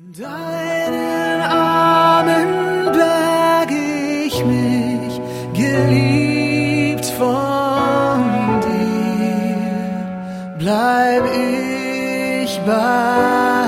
Deinen Armen berg ich mich, geliebt von dir, bleib ich bei